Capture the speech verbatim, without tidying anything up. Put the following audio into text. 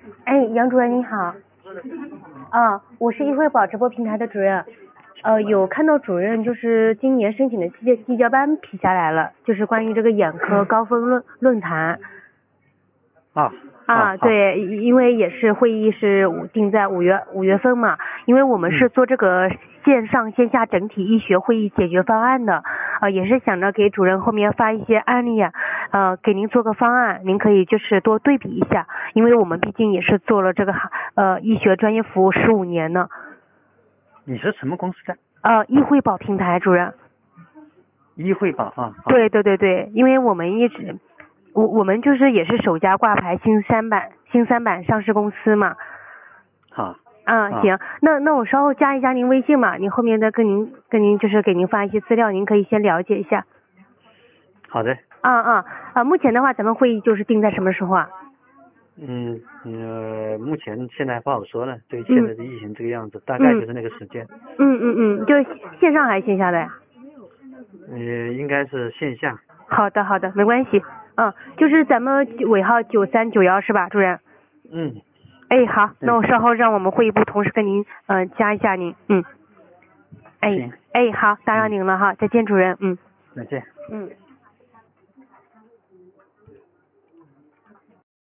哎，杨主任你好。啊，我是易惠宝直播平台的主任。呃，有看到主任就是今年申请的绩绩效班批下来了，就是关于这个眼科高峰论论坛。 啊啊，对，因为也是会议是定在五月五月份嘛，因为我们是做这个线上线下整体医学会议解决方案的，呃，也是想着给主任后面发一些案例啊，呃，给您做个方案，您可以就是多对比一下，因为我们毕竟也是做了这个呃医学专业服务十五年呢。 你是什么公司的？ 呃，易惠宝平台主任。 易惠宝啊。 对对对对，因为我们一直。我我们就是也是首家挂牌新三板新三板上市公司嘛。 好。 啊，行，那那我稍后加一加您微信嘛，您后面再跟您跟您就是给您发一些资料，您可以先了解一下。 好的。 啊啊啊！目前的话，咱们会议就是定在什么时候啊？ 嗯呃，目前现在不好说了，对现在的疫情这个样子， 嗯、 大概就是那个时间。 嗯嗯嗯，就是线上还是线下的呀？ 呃，应该是线下。 好的好的，没关系。嗯，就是咱们尾号九三九幺是吧，主任？ 嗯。 哎，好，那我稍后让我们会议部同事跟您嗯、呃、加一下您，嗯。哎哎，好，打扰您了哈，再见主任，嗯。 再见。 嗯。